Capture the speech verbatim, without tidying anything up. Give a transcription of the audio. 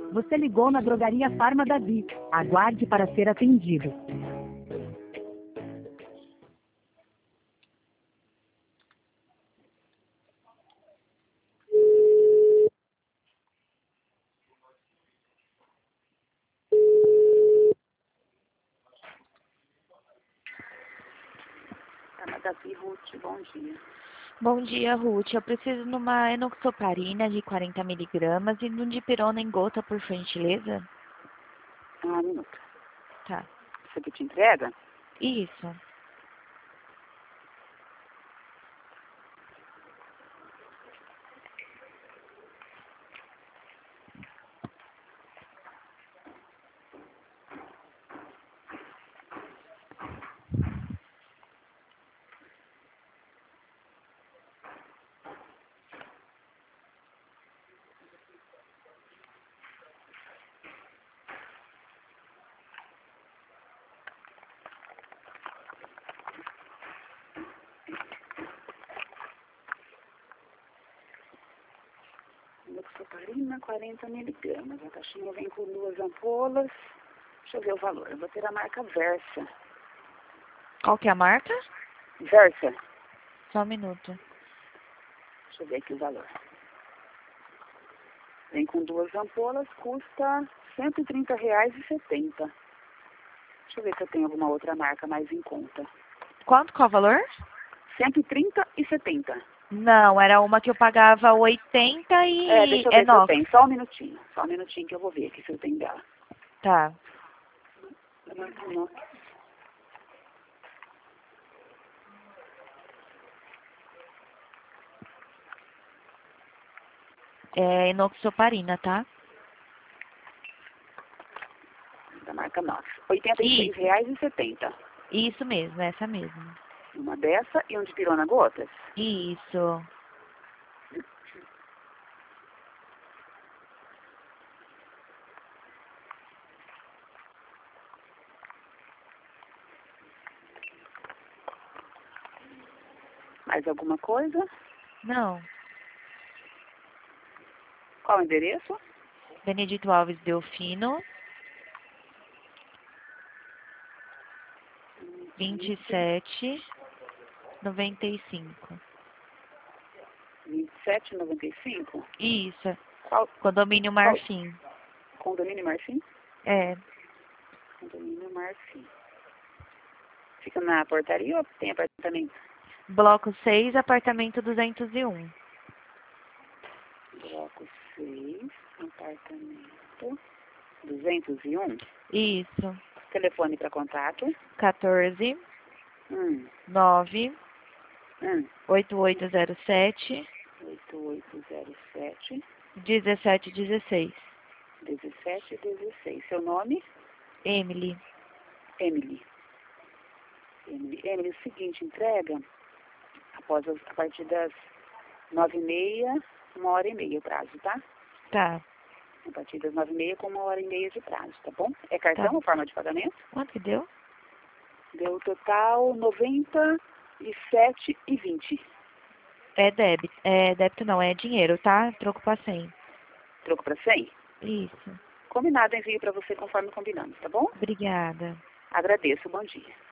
Você ligou na Drogaria Farma Davi. Aguarde para ser atendido. Farma Davi, Ruth, bom dia. Bom dia, Ruth. Eu preciso de uma enoxaparina de quarenta miligramas e de um dipirona em gota, por gentileza. Um minuto. Tá. Isso aqui te entrega? Isso. Enoxaparina, quarenta miligramas. A caixinha vem com duas ampolas. Deixa eu ver o valor. Eu vou ter a marca Versa. Qual que é a marca? Versa. Só um minuto. Deixa eu ver aqui o valor. Vem com duas ampolas, custa cento e trinta reais e setenta. Deixa eu ver se eu tenho alguma outra marca mais em conta. Quanto? Qual o valor? cento e trinta e setenta. Não, era uma que eu pagava oitenta e... É, deixa eu ver se eu enox. tenho. Só um minutinho. Só um minutinho que eu vou ver aqui se eu tenho dela. Tá. Da marca Inox. É enoxaparina, tá? Da marca Nox. oitenta e seis reais e setenta. Isso mesmo, essa mesmo. Uma dessa e um de pirona gotas. Isso. Mais alguma coisa? Não. Qual o endereço? Benedito Alves Delfino. vinte e sete, noventa e cinco. vinte e sete e noventa e cinco? Isso. Qual? Condomínio Marfim. Condomínio Marfim? É. Condomínio Marfim. Fica na portaria ou tem apartamento? Bloco seis, apartamento duzentos e um. Bloco seis, apartamento duzentos e um. Isso. Telefone para contato. quatorze, Hum. nove, Hum. oito oito zero sete, oito oito zero sete, dezessete dezesseis. dezessete dezesseis. Seu nome? Emily. Emily. Emily. Emily, o seguinte, entrega após as, a partir das nove e meia, uma hora e meia o prazo, tá? Tá. A partir das nove e meia com uma hora e meia de prazo, tá bom? É cartão Tá. ou forma de pagamento? Quanto que deu? Deu total noventa e sete e vinte. É débito. É débito não, é dinheiro, tá? Troco pra cem. Troco para cem? Isso. Combinado, envio para você conforme combinamos, tá bom? Obrigada. Agradeço, bom dia.